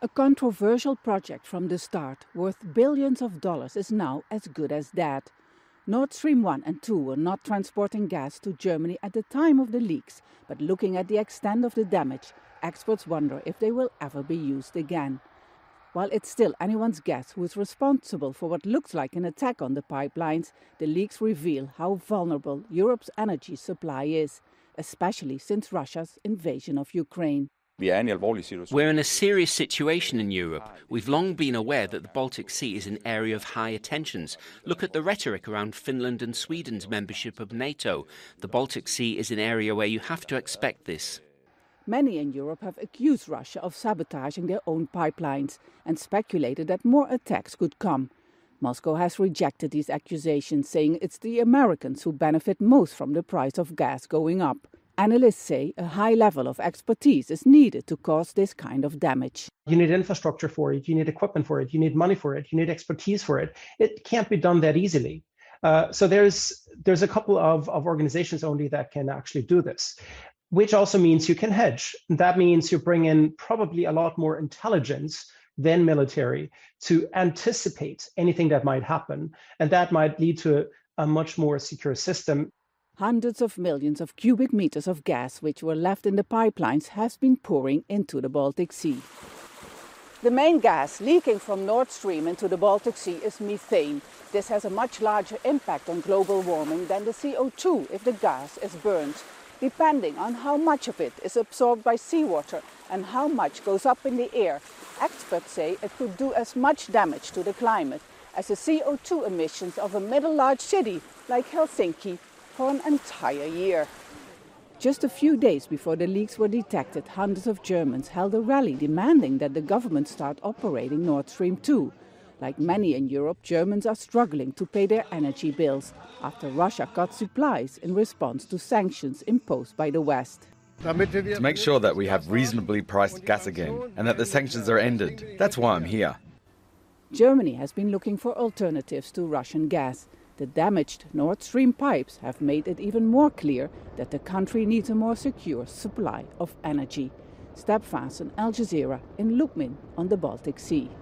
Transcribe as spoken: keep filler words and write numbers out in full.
A controversial project from the start, worth billions of dollars, is now as good as dead. Nord Stream one and two were not transporting gas to Germany at the time of the leaks, but looking at the extent of the damage, experts wonder if they will ever be used again. While it's still anyone's guess who is responsible for what looks like an attack on the pipelines, the leaks reveal how vulnerable Europe's energy supply is, especially since Russia's invasion of Ukraine. We're in a serious situation in Europe. We've long been aware that the Baltic Sea is an area of higher tensions. Look at the rhetoric around Finland and Sweden's membership of NATO. The Baltic Sea is an area where you have to expect this. Many in Europe have accused Russia of sabotaging their own pipelines and speculated that more attacks could come. Moscow has rejected these accusations, saying it's the Americans who benefit most from the price of gas going up. Analysts say a high level of expertise is needed to cause this kind of damage. You need infrastructure for it, you need equipment for it, you need money for it, you need expertise for it. It can't be done that easily. Uh, so there's there's a couple of, of organizations only that can actually do this, which also means you can hedge. That means you bring in probably a lot more intelligence than military to anticipate anything that might happen. And that might lead to a, a much more secure system. Hundreds of millions of cubic meters of gas which were left in the pipelines has been pouring into the Baltic Sea. The main gas leaking from Nord Stream into the Baltic Sea is methane. This has a much larger impact on global warming than the C O two if the gas is burned, depending on how much of it is absorbed by seawater and how much goes up in the air. Experts say it could do as much damage to the climate as the C O two emissions of a middle-large city like Helsinki for an entire year. Just a few days before the leaks were detected, hundreds of Germans held a rally demanding that the government start operating Nord Stream two. Like many in Europe, Germans are struggling to pay their energy bills after Russia cut supplies in response to sanctions imposed by the West. To make sure that we have reasonably priced gas again and that the sanctions are ended. That's why I'm here. Germany has been looking for alternatives to Russian gas. The damaged Nord Stream pipes have made it even more clear that the country needs a more secure supply of energy. Step Vaesen, Al Jazeera in Lubmin on the Baltic Sea.